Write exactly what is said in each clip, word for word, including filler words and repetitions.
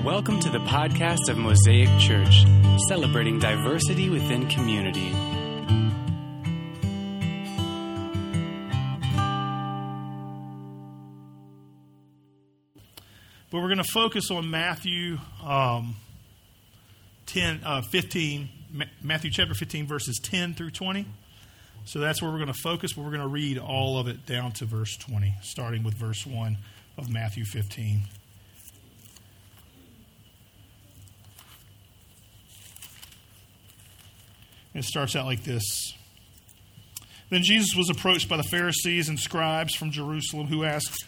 Welcome to the podcast of Mosaic Church, celebrating diversity within community. But we're going to focus on Matthew um, ten, uh, fifteen, Matthew chapter fifteen, verses ten through twenty. So that's where we're going to focus, but we're going to read all of it down to verse twenty, starting with verse one of Matthew fifteen. It starts out like this. Then Jesus was approached by the Pharisees and scribes from Jerusalem who asked,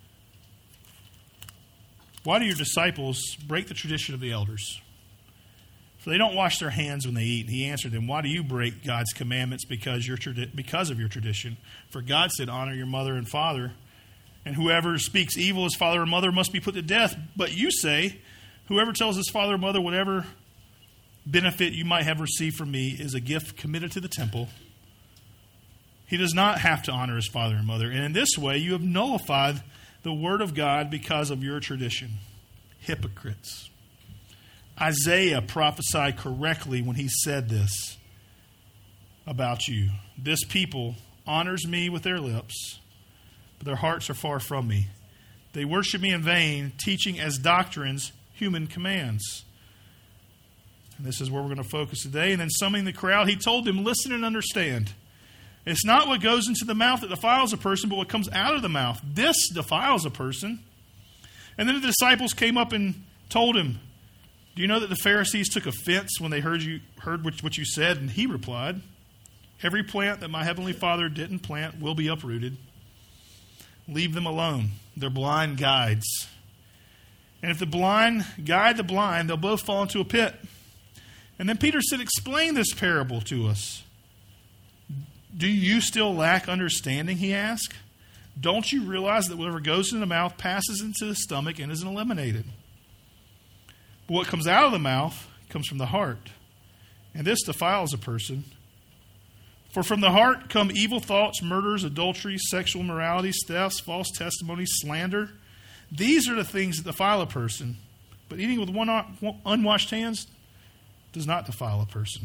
"Why do your disciples break the tradition of the elders? For they don't wash their hands when they eat." And he answered them, "Why do you break God's commandments because, your tradi- because of your tradition? For God said, 'Honor your mother and father,' and whoever speaks evil of his father or mother must be put to death. But you say, whoever tells his father or mother whatever benefit you might have received from me is a gift committed to the temple. He does not have to honor his father and mother. And in this way you have nullified the word of God because of your tradition. Hypocrites. Isaiah prophesied correctly when he said this about you. This people honors me with their lips, but their hearts are far from me. They worship me in vain, teaching as doctrines human commands." And this is where we're going to focus today. And then summoning the crowd, he told them, "Listen and understand. It's not what goes into the mouth that defiles a person, but what comes out of the mouth. This defiles a person." And then the disciples came up and told him, "Do you know that the Pharisees took offense when they heard you heard what you said?" And he replied, "Every plant that my heavenly Father didn't plant will be uprooted. Leave them alone. They're blind guides. And if the blind guide the blind, they'll both fall into a pit." And then Peter said, "Explain this parable to us." "Do you still lack understanding?" he asked. "Don't you realize that whatever goes into the mouth passes into the stomach and isn't eliminated? But what comes out of the mouth comes from the heart, and this defiles a person. For from the heart come evil thoughts, murders, adultery, sexual immorality, thefts, false testimony, slander. These are the things that defile a person. But eating with one unwashed hands does not defile a person."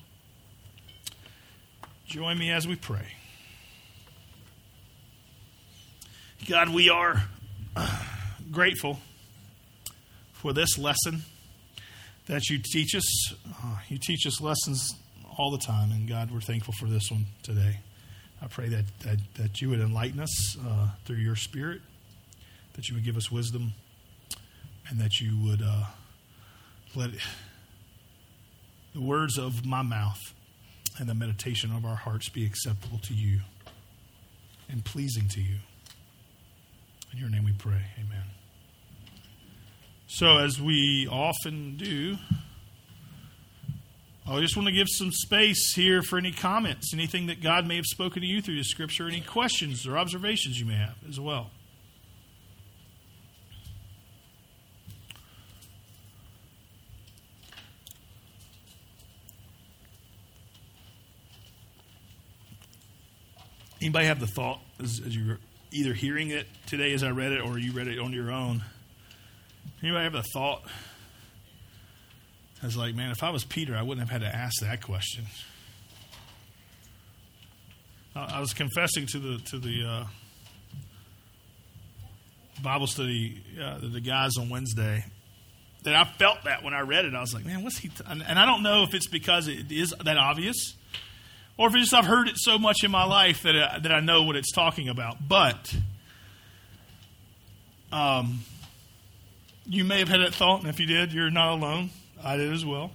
Join me as we pray. God, we are uh, grateful for this lesson that you teach us. Uh, you teach us lessons all the time, and God, we're thankful for this one today. I pray that that, that you would enlighten us uh, through your Spirit, that you would give us wisdom, and that you would uh, let the words of my mouth and the meditation of our hearts be acceptable to you and pleasing to you. In your name we pray. Amen. So as we often do, I just want to give some space here for any comments, anything that God may have spoken to you through the Scripture, any questions or observations you may have as well. Anybody have the thought as, as you're either hearing it today as I read it or you read it on your own? Anybody have the thought? I was like, man, if I was Peter, I wouldn't have had to ask that question. I, I was confessing to the to the uh, Bible study, uh, the guys on Wednesday, that I felt that when I read it. I was like, man, what's he? T-? And, and I don't know if it's because it is that obvious, or if it's just I've heard it so much in my life that I, that I know what it's talking about. But um, you may have had that thought, and if you did, you're not alone. I did as well.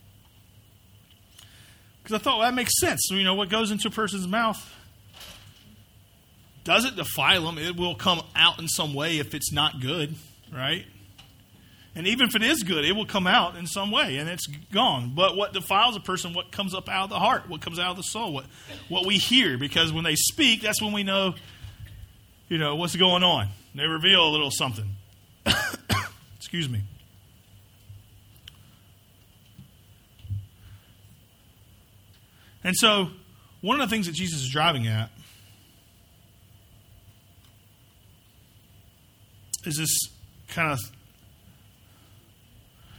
Because I thought, well, that makes sense. You know, what goes into a person's mouth doesn't defile them. It will come out in some way if it's not good, right? And even if it is good, it will come out in some way, and it's gone. But what defiles a person, what comes up out of the heart, what comes out of the soul, what what we hear. Because when they speak, that's when we know, you know, what's going on. They reveal a little something. Excuse me. And so, one of the things that Jesus is driving at is this kind of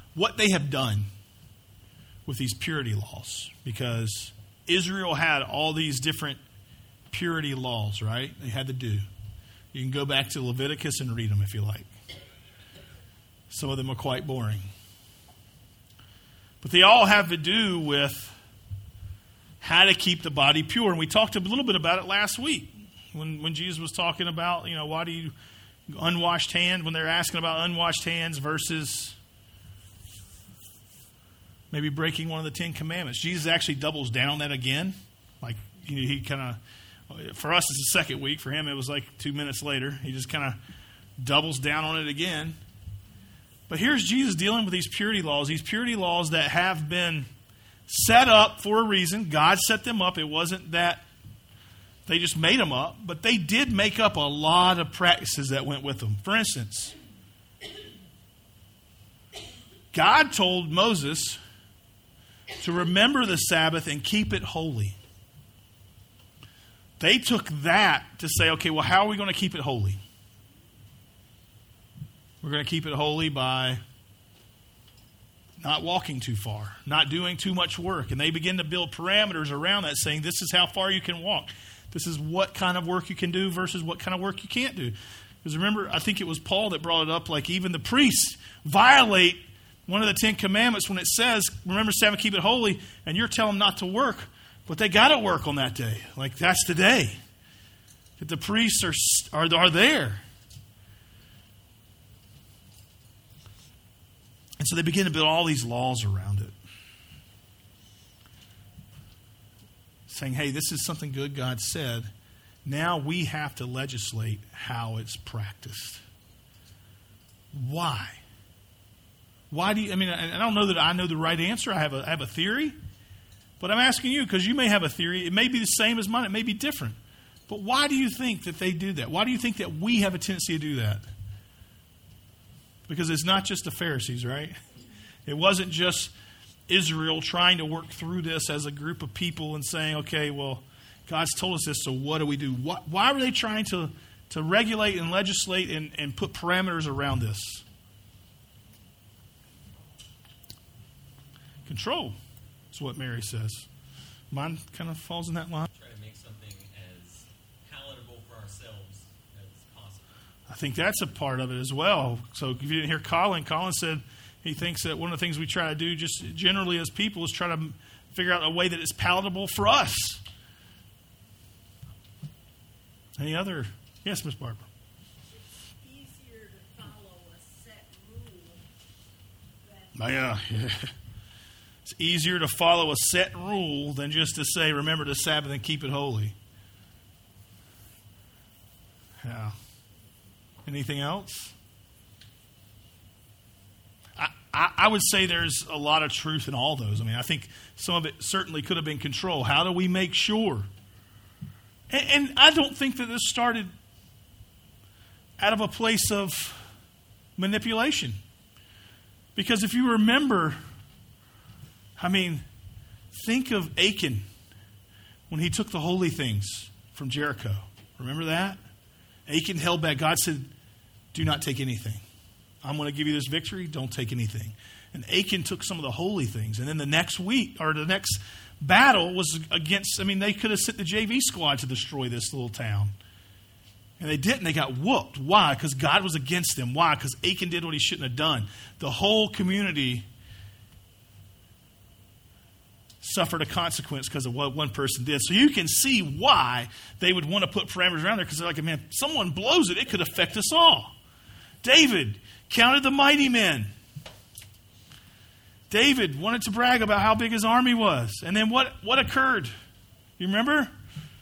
what they have done with these purity laws, because Israel had all these different purity laws, right? They had to do. You can go back to Leviticus and read them if you like. Some of them are quite boring. But they all have to do with how to keep the body pure. And we talked a little bit about it last week when, when Jesus was talking about, you know, why do you unwashed hands, when they're asking about unwashed hands versus maybe breaking one of the Ten Commandments. Jesus actually doubles down on that again. Like, you know, he kind of, for us it's the second week. For him it was like two minutes later. He just kind of doubles down on it again. But here's Jesus dealing with these purity laws, these purity laws that have been set up for a reason. God set them up. It wasn't that they just made them up, but they did make up a lot of practices that went with them. For instance, God told Moses to remember the Sabbath and keep it holy. They took that to say, okay, well, how are we going to keep it holy? We're going to keep it holy by not walking too far, not doing too much work. And they begin to build parameters around that, saying this is how far you can walk. This is what kind of work you can do versus what kind of work you can't do. Because remember, I think it was Paul that brought it up, like even the priests violate one of the Ten Commandments when it says, remember Sabbath, keep it holy, and you're telling them not to work. But they got to work on that day. Like that's the day that the priests are, are, are there. And so they begin to build all these laws around it. Saying, hey, this is something good God said. Now we have to legislate how it's practiced. Why? Why do you, I mean, I don't know that I know the right answer. I have a, I have a theory. But I'm asking you, because you may have a theory. It may be the same as mine. It may be different. But why do you think that they do that? Why do you think that we have a tendency to do that? Because it's not just the Pharisees, right? It wasn't just Israel trying to work through this as a group of people and saying, okay, well, God's told us this, so what do we do? Why, why were they trying to, to regulate and legislate and, and put parameters around this? Control is what Mary says. Mine kind of falls in that line. Try to make something as palatable for ourselves as possible. I think that's a part of it as well. So if you didn't hear Colin, Colin said he thinks that one of the things we try to do just generally as people is try to figure out a way that is palatable for us. Any other? Yes, Miss Barbara. It's easier to follow a set rule than Yeah, yeah. It's easier to follow a set rule than just to say, remember the Sabbath and keep it holy. Yeah. Anything else? I, I, I would say there's a lot of truth in all those. I mean, I think some of it certainly could have been control. How do we make sure? And, and I don't think that this started out of a place of manipulation. Because if you remember, I mean, think of Achan when he took the holy things from Jericho. Remember that? Achan held back. God said, do not take anything. I'm going to give you this victory. Don't take anything. And Achan took some of the holy things. And then the next week, or the next battle was against, I mean, they could have sent the J V squad to destroy this little town. And they didn't. They got whooped. Why? Because God was against them. Why? Because Achan did what he shouldn't have done. The whole community suffered a consequence because of what one person did. So you can see why they would want to put parameters around there, because they're like, man, if someone blows it, it could affect us all. David counted the mighty men. David wanted to brag about how big his army was. And then what, what occurred? You remember?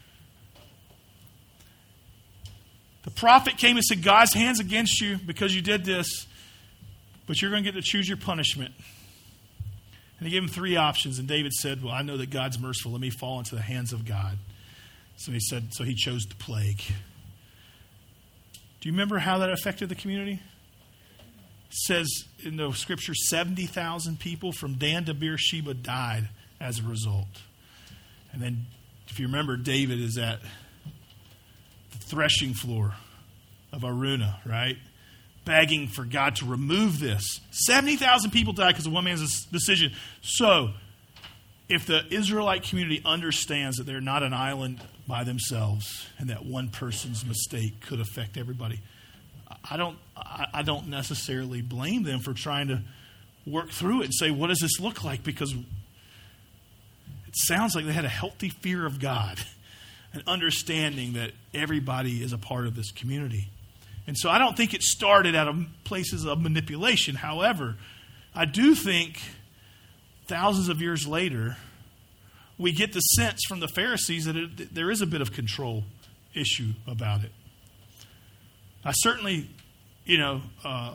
The prophet came and said, God's hand's against you because you did this, but you're going to get to choose your punishment. And he gave him three options, and David said, well, I know that God's merciful. Let me fall into the hands of God. So he said, so he chose the plague. Do you remember how that affected the community? It says in the scripture, seventy thousand people from Dan to Beersheba died as a result. And then, if you remember, David is at the threshing floor of Araunah, right? begging for God to remove this. seventy thousand people died because of one man's decision. So, if the Israelite community understands that they're not an island by themselves and that one person's mistake could affect everybody, I don't, I don't necessarily blame them for trying to work through it and say, what does this look like? Because it sounds like they had a healthy fear of God, an understanding that everybody is a part of this community. And so I don't think it started out of places of manipulation. However, I do think thousands of years later, we get the sense from the Pharisees that it, there is a bit of control issue about it. I certainly, you know, uh,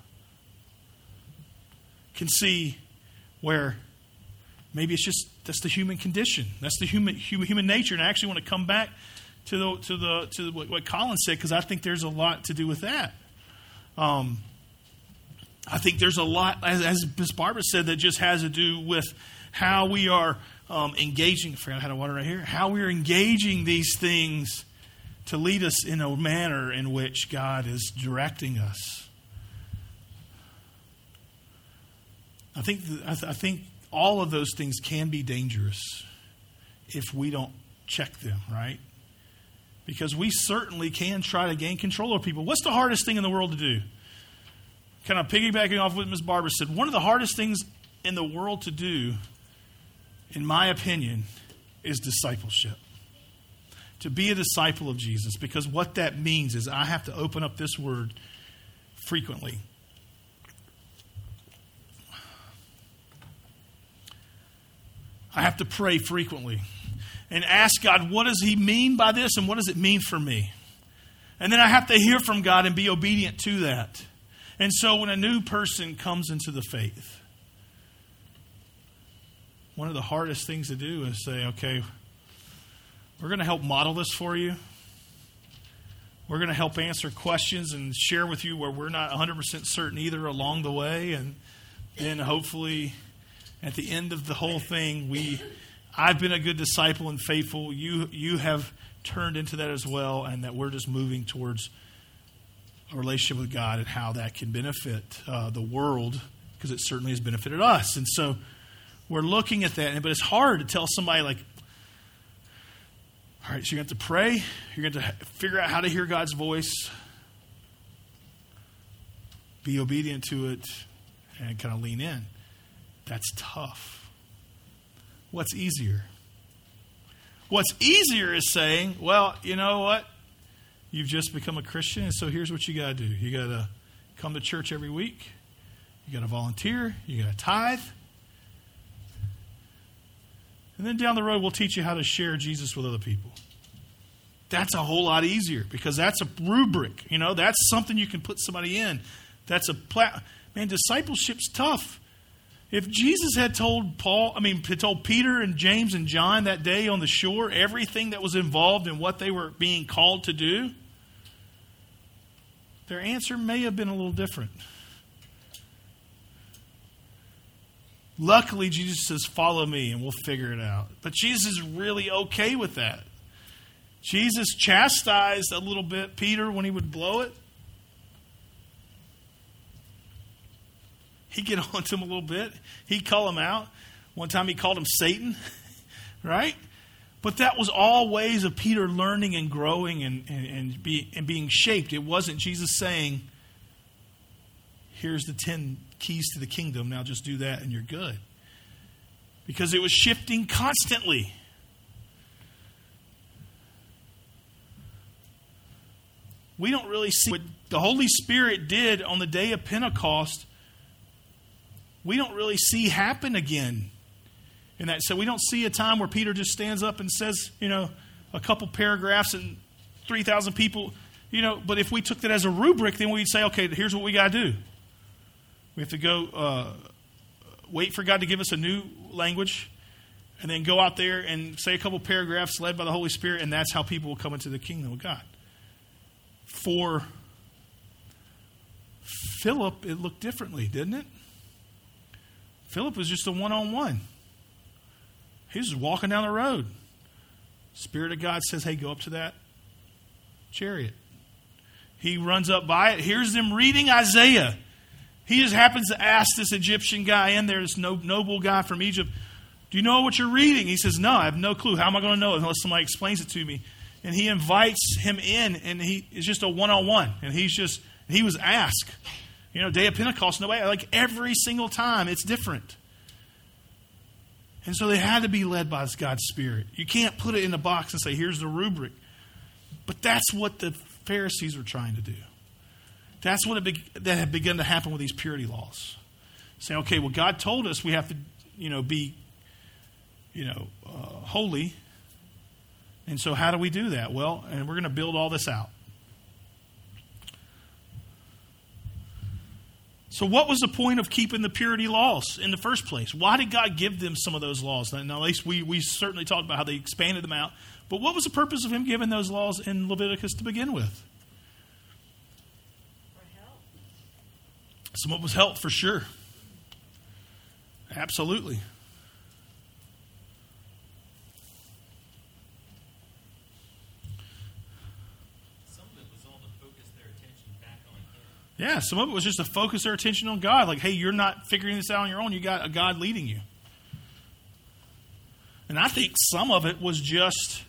can see where maybe it's just that's the human condition, that's the human human nature. And I actually want to come back to the to the to what, what Colin said, because I think there's a lot to do with that. Um, I think there's a lot, as, as Miz Barbara said, that just has to do with how we are um, engaging. I forgot how to water right here. How we are engaging these things to lead us in a manner in which God is directing us. I think I, th- I think all of those things can be dangerous if we don't check them, right? Because we certainly can try to gain control over people. What's the hardest thing in the world to do? Kind of piggybacking off what Miz Barbara said, one of the hardest things in the world to do, in my opinion, is discipleship. To be a disciple of Jesus. Because what that means is I have to open up this word frequently. I have to pray frequently and ask God, what does he mean by this and what does it mean for me? And then I have to hear from God and be obedient to that. And so when a new person comes into the faith, one of the hardest things to do is say, okay, we're going to help model this for you. We're going to help answer questions and share with you where we're not one hundred percent certain either along the way. And then hopefully at the end of the whole thing, we, I've been a good disciple and faithful. You, you have turned into that as well, and that we're just moving towards a relationship with God and how that can benefit uh, the world, because it certainly has benefited us. And so we're looking at that, but it's hard to tell somebody like, all right, so you're going to have to pray. You're going to have to figure out how to hear God's voice, be obedient to it, and kind of lean in. That's tough. What's easier? What's easier is saying, well, you know what? You've just become a Christian, and so here's what you got to do. You got to come to church every week. You got to volunteer. You got to tithe. And then down the road, we'll teach you how to share Jesus with other people. That's a whole lot easier because that's a rubric. You know, that's something you can put somebody in. That's a plat. Man, discipleship's tough. If Jesus had told Paul, I mean, had told Peter and James and John that day on the shore everything that was involved in what they were being called to do, their answer may have been a little different. Luckily, Jesus says, follow me and we'll figure it out. But Jesus is really okay with that. Jesus chastised a little bit Peter when he would blow it. He'd get on to him a little bit. He'd call him out. One time he called him Satan, right? But that was all ways of Peter learning and growing and, and, and, be, and being shaped. It wasn't Jesus saying, here's the ten keys to the kingdom. Now just do that and you're good. Because it was shifting constantly. We don't really see what the Holy Spirit did on the day of Pentecost. We don't really see happen again in that. So we don't see a time where Peter just stands up and says, you know, a couple paragraphs and three thousand people, you know. But if we took that as a rubric, then we'd say, okay, here's what we got to do. We have to go uh, wait for God to give us a new language and then go out there and say a couple paragraphs led by the Holy Spirit, and that's how people will come into the kingdom of God. For Philip, it looked differently, didn't it? Philip was just a one-on-one. He was just walking down the road. Spirit of God says, hey, go up to that chariot. He runs up by it, hears them reading Isaiah. He just happens to ask this Egyptian guy in there, this noble guy from Egypt, do you know what you're reading? He says, no, I have no clue. How am I going to know it unless somebody explains it to me? And he invites him in, and he it's just a one-on-one. And he's just, he was asked. You know, day of Pentecost, no way. Like every single time, it's different. And so they had to be led by God's Spirit. You can't put it in a box and say, here's the rubric. But that's what the Pharisees were trying to do. That's what it be, that had begun to happen with these purity laws. Saying, okay, well, God told us we have to, you know, be, you know, uh, holy. And so how do we do that? Well, and we're going to build all this out. So what was the point of keeping the purity laws in the first place? Why did God give them some of those laws? Now, at least we, we certainly talked about how they expanded them out. But what was the purpose of him giving those laws in Leviticus to begin with? For help. Some of it was help for sure. Absolutely. Yeah, some of it was just to focus their attention on God. Like, hey, you're not figuring this out on your own. You got a God leading you. And I think some of it was just,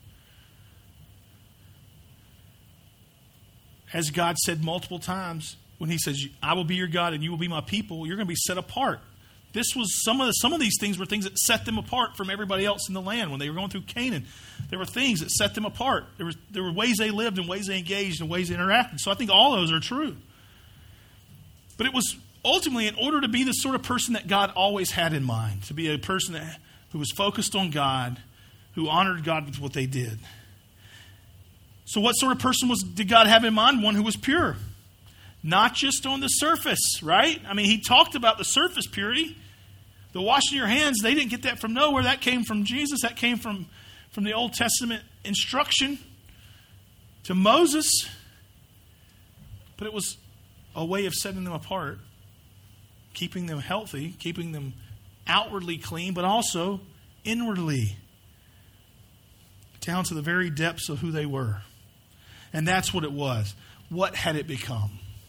as God said multiple times, when he says, I will be your God and you will be my people, you're going to be set apart. This was some of the, some of these things were things that set them apart from everybody else in the land. When they were going through Canaan, there were things that set them apart. There was there were ways they lived and ways they engaged and ways they interacted. So I think all those are true. But it was ultimately in order to be the sort of person that God always had in mind, to be a person that, who was focused on God, who honored God with what they did. So what sort of person was did God have in mind? One who was pure. Not just on the surface, right? I mean, he talked about the surface purity. The washing your hands, they didn't get that from nowhere. That came from Jesus. That came from, from the Old Testament instruction to Moses. But it was a way of setting them apart, keeping them healthy, keeping them outwardly clean, but also inwardly, down to the very depths of who they were. And that's what it was. What had it become?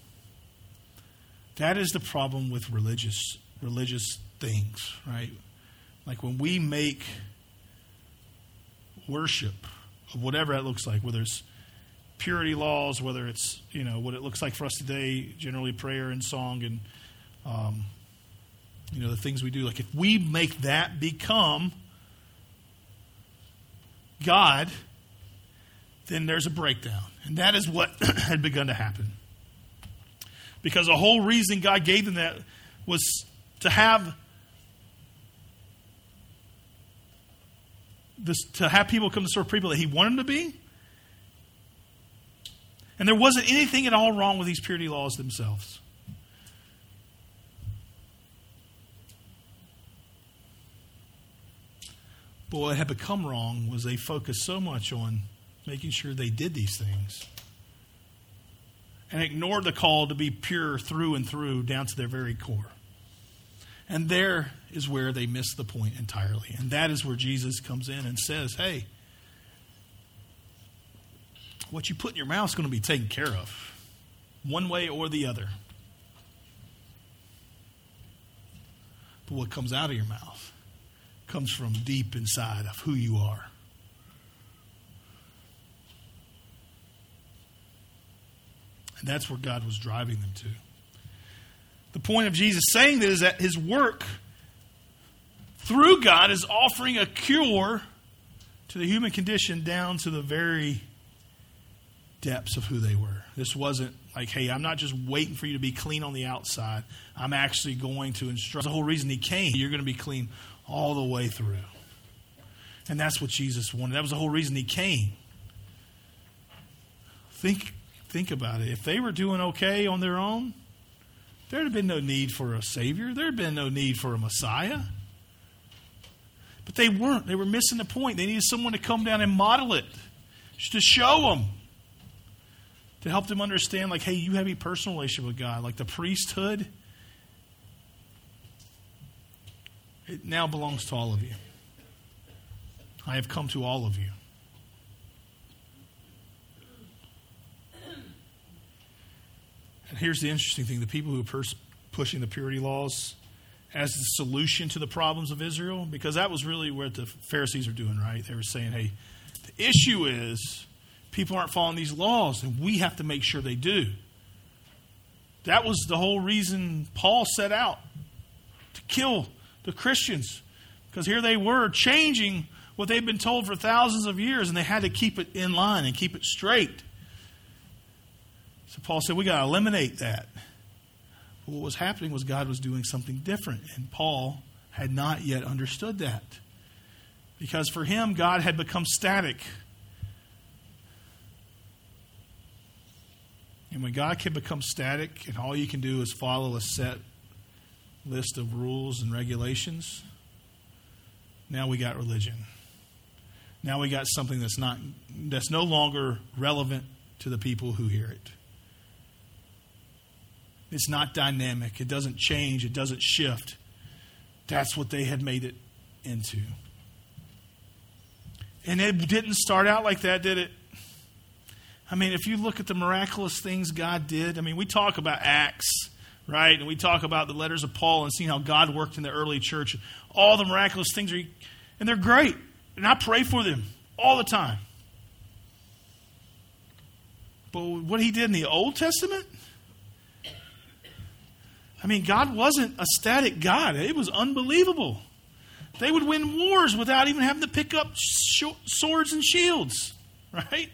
That is the problem with religious religious things, right? Like when we make worship of whatever that looks like, whether it's purity laws, whether it's, you know, what it looks like for us today, generally prayer and song and, um, you know, the things we do. Like if we make that become God, then there's a breakdown. And that is what had begun to happen. Because the whole reason God gave them that was to have this, to have people come to the sort of people that he wanted them to be. And there wasn't anything at all wrong with these purity laws themselves. But what had become wrong was they focused so much on making sure they did these things and ignored the call to be pure through and through down to their very core. And there is where they missed the point entirely. And that is where Jesus comes in and says, hey, what you put in your mouth is going to be taken care of, one way or the other. But what comes out of your mouth comes from deep inside of who you are. And that's where God was driving them to. The point of Jesus saying that is that his work through God is offering a cure to the human condition down to the very depths of who they were. This wasn't like, hey, I'm not just waiting for you to be clean on the outside. I'm actually going to instruct. That's the whole reason he came. You're going to be clean all the way through. And that's what Jesus wanted. That was the whole reason he came. Think, think about it. If they were doing okay on their own, there would have been no need for a Savior. There had been no need for a Messiah. But they weren't. They were missing the point. They needed someone to come down and model it, to show them, to help them understand, like, hey, you have a personal relationship with God. Like the priesthood, it now belongs to all of you. I have come to all of you. And here's the interesting thing. The people who are pers- pushing the purity laws as the solution to the problems of Israel, because that was really what the Pharisees are doing, right? They were saying, hey, the issue is people aren't following these laws, and we have to make sure they do. That was the whole reason Paul set out to kill the Christians, because here they were changing what they've been told for thousands of years, and they had to keep it in line and keep it straight. So Paul said, we got to eliminate that. But what was happening was God was doing something different, and Paul had not yet understood that. Because for him, God had become static. And when God can become static and all you can do is follow a set list of rules and regulations, now we got religion. Now we got something that's not that's no longer relevant to the people who hear it. It's not dynamic. It doesn't change. It doesn't shift. That's what they had made it into. And it didn't start out like that, did it? I mean, if you look at the miraculous things God did, I mean, we talk about Acts, right? And we talk about the letters of Paul and seeing how God worked in the early church. All the miraculous things are, and they're great. And I pray for them all the time. But what he did in the Old Testament, I mean, God wasn't a static God. It was unbelievable. They would win wars without even having to pick up sh- swords and shields, right?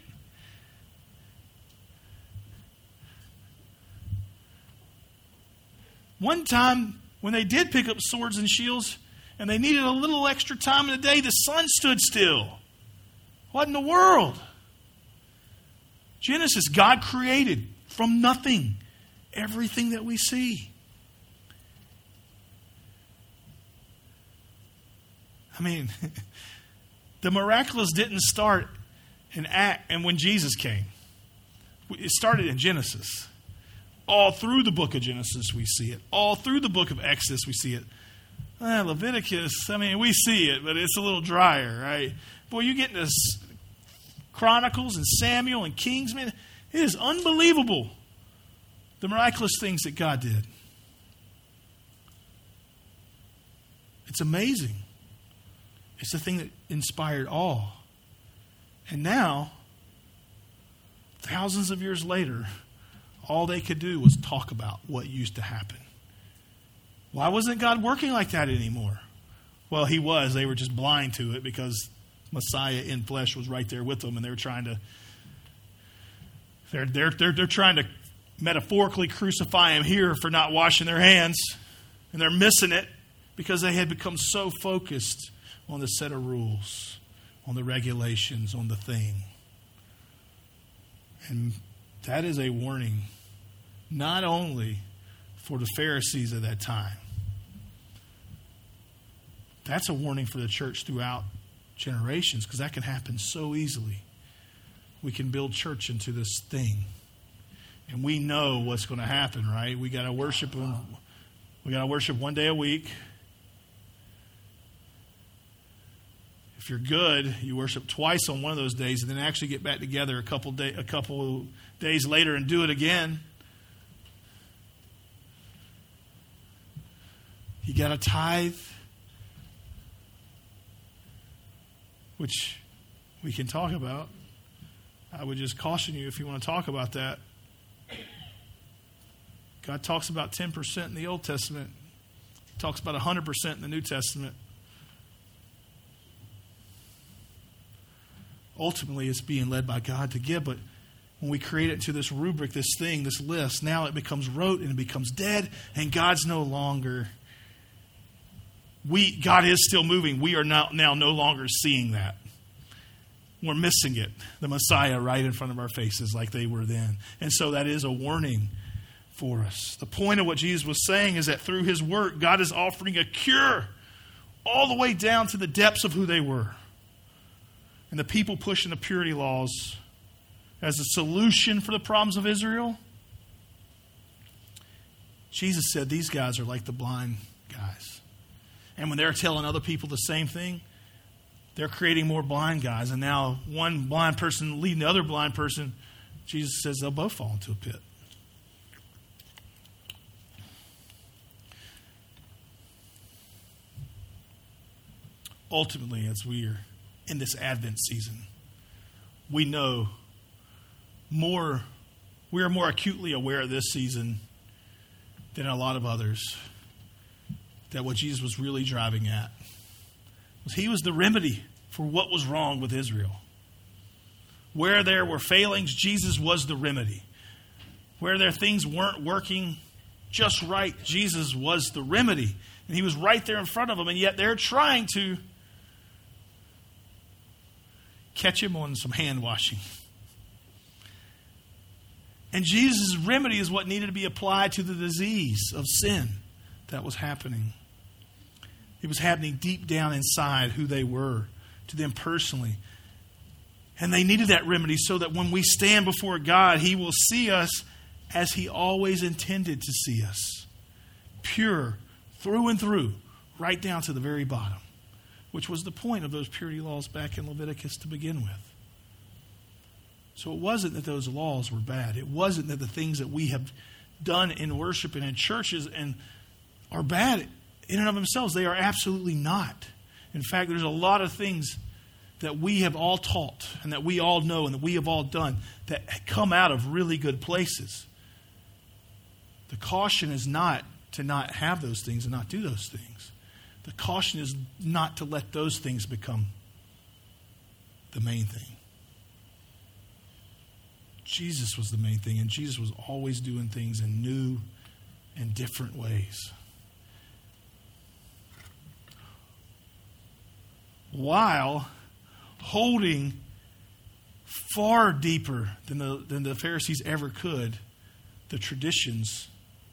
One time, when they did pick up swords and shields, and they needed a little extra time in the day, the sun stood still. What in the world? Genesis, God created from nothing everything that we see. I mean, the miraculous didn't start in Act and when Jesus came. It started in Genesis. All through the book of Genesis, we see it. All through the book of Exodus, we see it. Eh, Leviticus, I mean, we see it, but it's a little drier, right? Boy, you get into Chronicles and Samuel and Kings, man, it is unbelievable the miraculous things that God did. It's amazing. It's the thing that inspired awe. And now, thousands of years later, all they could do was talk about what used to happen. Why wasn't God working like that anymore? Well, he was. They were just blind to it because Messiah in flesh was right there with them, and they were trying to they're they're they're, they're trying to metaphorically crucify him here for not washing their hands, and they're missing it because they had become so focused on the set of rules, on the regulations, on the thing. And that is a warning, not only for the Pharisees of that time. That's a warning for the church throughout generations, because that can happen so easily. We can build church into this thing, and we know what's going to happen, right? We got to worship. We got to worship one day a week. If you're good, you worship twice on one of those days, and then actually get back together a couple day, a couple days later and do it again. You got to tithe, which we can talk about. I would just caution you if you want to talk about that. God talks about ten percent in the Old Testament. He talks about one hundred percent in the New Testament. Ultimately, it's being led by God to give, but when we create it into this rubric, this thing, this list, now it becomes rote and it becomes dead, and God's no longer, we, God is still moving. We are now, now no longer seeing that. We're missing it, the Messiah right in front of our faces like they were then. And so that is a warning for us. The point of what Jesus was saying is that through his work, God is offering a cure all the way down to the depths of who they were. And the people pushing the purity laws as a solution for the problems of Israel, Jesus said these guys are like the blind guys. And when they're telling other people the same thing, they're creating more blind guys. And now one blind person leading the other blind person, Jesus says they'll both fall into a pit. ultimately, as we are in this Advent season, we know more, we are more acutely aware of this season than a lot of others, that what Jesus was really driving at was he was the remedy for what was wrong with Israel. Where there were failings, Jesus was the remedy. Where there things weren't working just right, Jesus was the remedy. And he was right there in front of them, and yet they're trying to catch him on some hand washing. And Jesus' remedy is what needed to be applied to the disease of sin that was happening. It was happening deep down inside who they were, to them personally. And they needed that remedy so that when we stand before God, he will see us as he always intended to see us. Pure through and through, right down to the very bottom, which was the point of those purity laws back in Leviticus to begin with. So it wasn't that those laws were bad. It wasn't that the things that we have done in worship and in churches and are bad in and of themselves. They are absolutely not. In fact, there's a lot of things that we have all taught and that we all know and that we have all done that come out of really good places. The caution is not to not have those things and not do those things. The caution is not to let those things become the main thing. Jesus was the main thing, and Jesus was always doing things in new and different ways. While holding far deeper than the, than the Pharisees ever could the traditions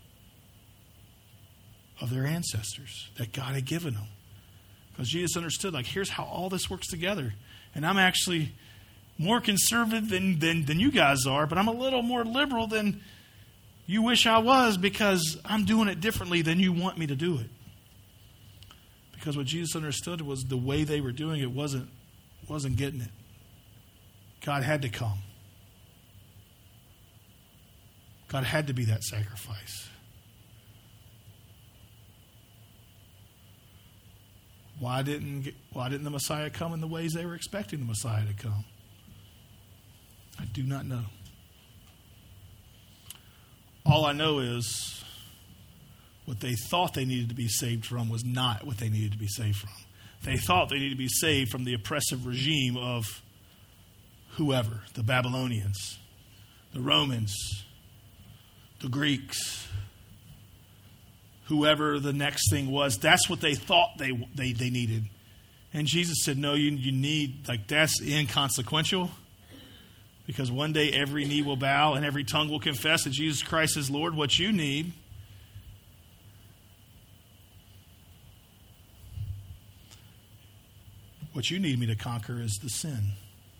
of their ancestors that God had given them. Because Jesus understood, like, here's how all this works together. And I'm actually more conservative than, than, than you guys are, but I'm a little more liberal than you wish I was because I'm doing it differently than you want me to do it. Because what Jesus understood was the way they were doing it wasn't, wasn't getting it. God had to come. God had to be that sacrifice. Why didn't, why didn't the Messiah come in the ways they were expecting the Messiah to come? I do not know. All I know is what they thought they needed to be saved from was not what they needed to be saved from. They thought they needed to be saved from the oppressive regime of whoever, the Babylonians, the Romans, the Greeks, whoever the next thing was. That's what they thought they they, they needed. And Jesus said, no, you, you need, like, that's inconsequential. Because one day every knee will bow and every tongue will confess that Jesus Christ is Lord. What you need What you need me to conquer is the sin.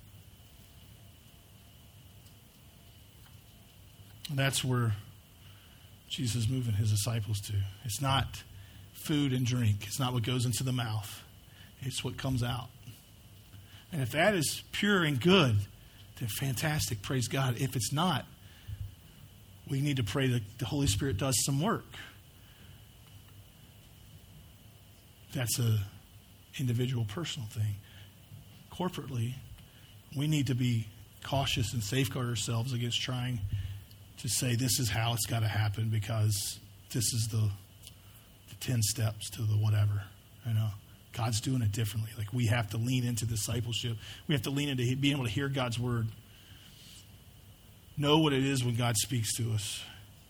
And that's where Jesus is moving his disciples to. It's not food and drink. It's not what goes into the mouth. It's what comes out. And if that is pure and good, then fantastic. Praise God. If it's not, we need to pray that the Holy Spirit does some work. That's a individual, personal thing. Corporately, we need to be cautious and safeguard ourselves against trying to say this is how it's got to happen because this is the, the ten steps to the whatever. I know God's doing it differently. Like, we have to lean into discipleship. We have to lean into being able to hear God's word. Know what it is when God speaks to us.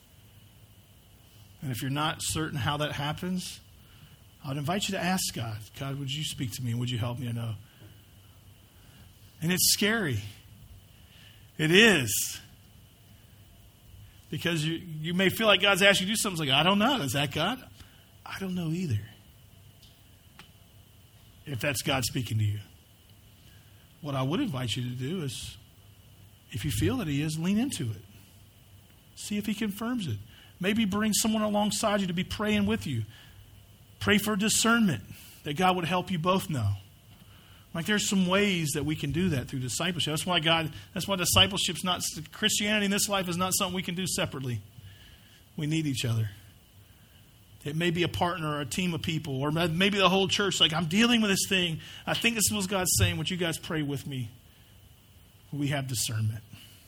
And if you're not certain how that happens, I would invite you to ask God, God, would you speak to me and would you help me to know? And it's scary. It is. Because you, you may feel like God's asked you to do something. It's like, I don't know. Is that God? I don't know either. If that's God speaking to you. What I would invite you to do is, if you feel that he is, lean into it. See if he confirms it. Maybe bring someone alongside you to be praying with you. Pray for discernment, that God would help you both know. Like, there's some ways that we can do that through discipleship. That's why God, that's why discipleship's not, Christianity in this life is not something we can do separately. We need each other. It may be a partner or a team of people, or maybe the whole church. Like, I'm dealing with this thing. I think this is what God's saying. Would you guys pray with me? We have discernment.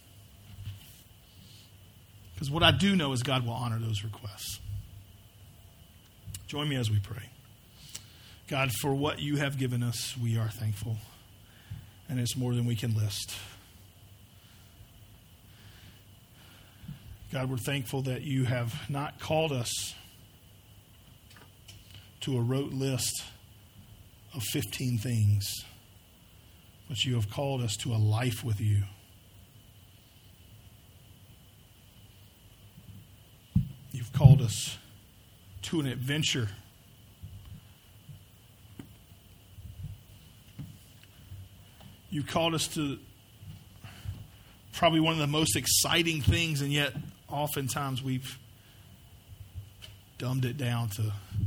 Because what I do know is God will honor those requests. Join me as we pray. God, for what you have given us, we are thankful. And it's more than we can list. God, we're thankful that you have not called us to a rote list of fifteen things, but you have called us to a life with you. You've called us to an adventure. You called us to probably one of the most exciting things, and yet oftentimes we've dumbed it down to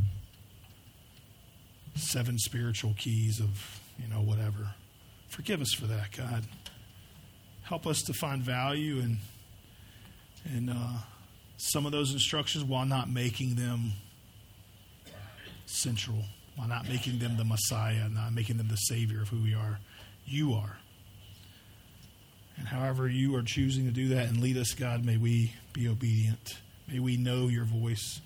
seven spiritual keys of, you know, whatever. Forgive us for that, God. Help us to find value in, in uh, some of those instructions while not making them central, while not making them the Messiah, not making them the Savior of who we are. You are. And however you are choosing to do that and lead us, God, may we be obedient. May we know your voice.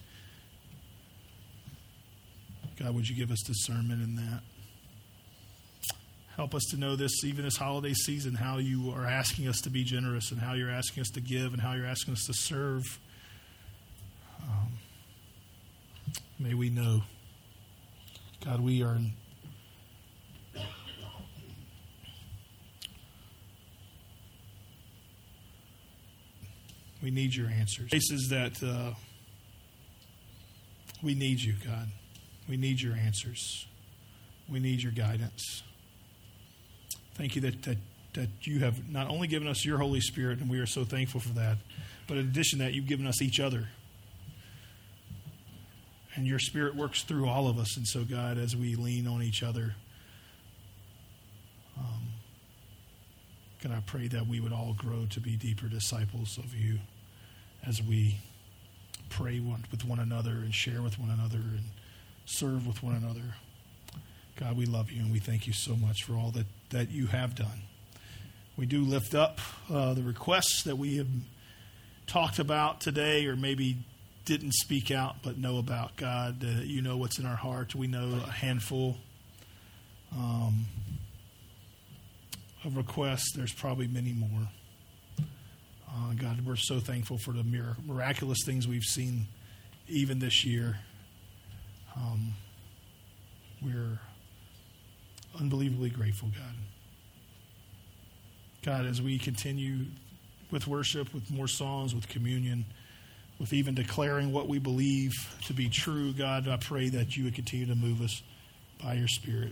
God, would you give us discernment in that? Help us to know this, even this holiday season, how you are asking us to be generous and how you're asking us to give and how you're asking us to serve. Um, may we know. God, we are in We need your answers. Places that uh, we need you, God. We need your answers. We need your guidance. Thank you that, that, that you have not only given us your Holy Spirit, and we are so thankful for that, but in addition to that, you've given us each other. And your Spirit works through all of us. And so, God, as we lean on each other, um, God, I pray that we would all grow to be deeper disciples of you as we pray one, with one another and share with one another and serve with one another. God, we love you and we thank you so much for all that, that you have done. We do lift up uh, the requests that we have talked about today or maybe didn't speak out but know about. God, uh, you know what's in our heart. We know a handful um, of requests. There's probably many more. Uh, God, we're so thankful for the mir- miraculous things we've seen even this year. Um, we're unbelievably grateful, God. God, as we continue with worship, with more songs, with communion, with even declaring what we believe to be true, God, I pray that you would continue to move us by your Spirit.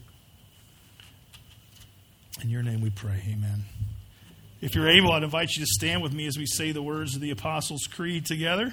In your name we pray, amen. If you're able, I'd invite you to stand with me as we say the words of the Apostles' Creed together.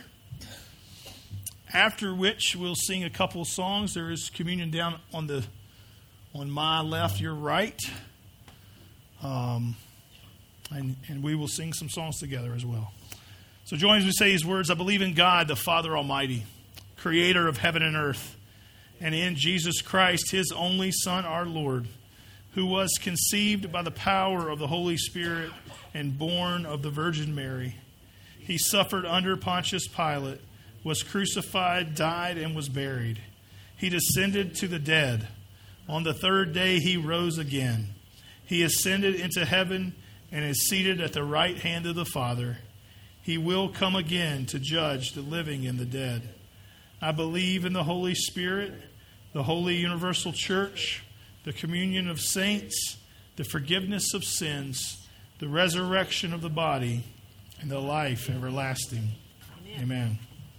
After which we'll sing a couple of songs. There is communion down on the on my left, your right. Um, and, and we will sing some songs together as well. So join as we say these words. I believe in God, the Father Almighty, creator of heaven and earth, and in Jesus Christ, his only Son, our Lord, who was conceived by the power of the Holy Spirit and born of the Virgin Mary. He suffered under Pontius Pilate, was crucified, died, and was buried. He descended to the dead. On the third day he rose again. He ascended into heaven and is seated at the right hand of the Father. He will come again to judge the living and the dead. I believe in the Holy Spirit, the holy universal church, the communion of saints, the forgiveness of sins, the resurrection of the body, and the life everlasting. Amen.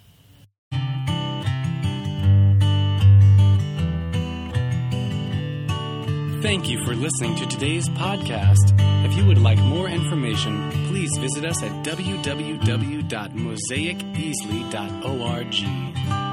Thank you for listening to today's podcast. If you would like more information, please visit us at w w w dot mosaic easley dot org.